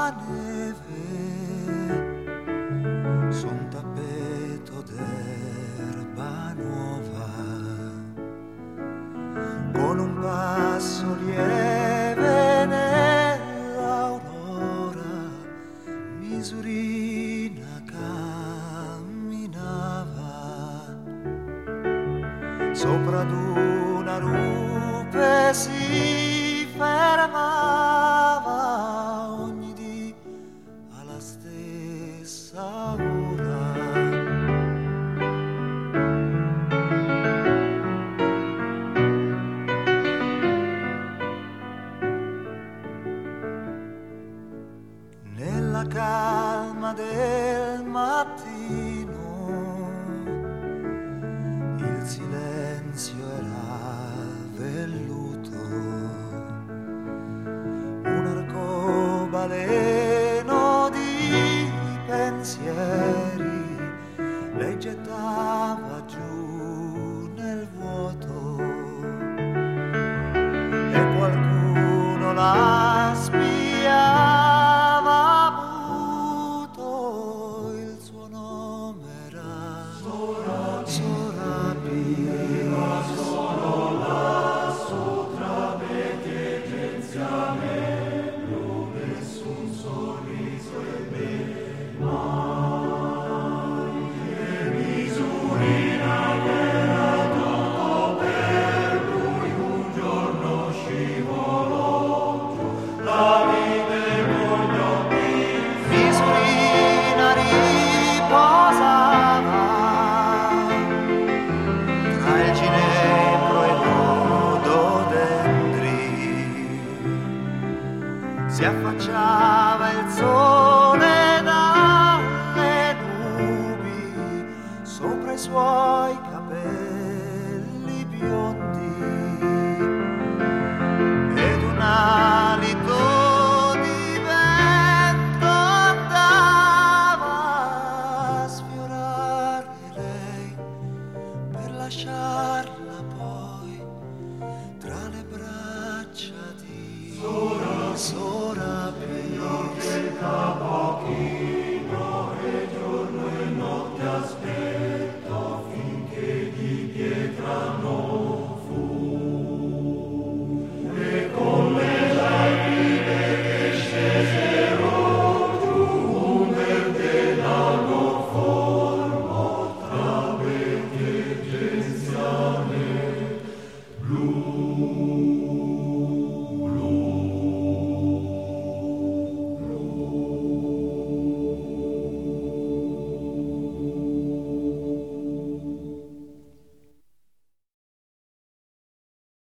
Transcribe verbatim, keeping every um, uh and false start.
la neve su un tappeto d'erba nuova, con un passo lieve nell'aurora, misurina camminava sopra ad una rupe, si fermava ogni dì alla stessa ora. Nella calma del mattino il silenzio era velluto, un arcobaleno di pensieri lei gettava giù nel vuoto e qualcuno la spiava muto. Il suo nome era Sorabi. Solo lassù tra vecchie genzianello, nessun sorriso ebbe mai, che misurina che era tutto per lui, un giorno scivolò giù, la vide con gli occhi, misurina riposava tra il ginepro e l'ododendri, si affacciava il sole dalle nubi sopra i suoi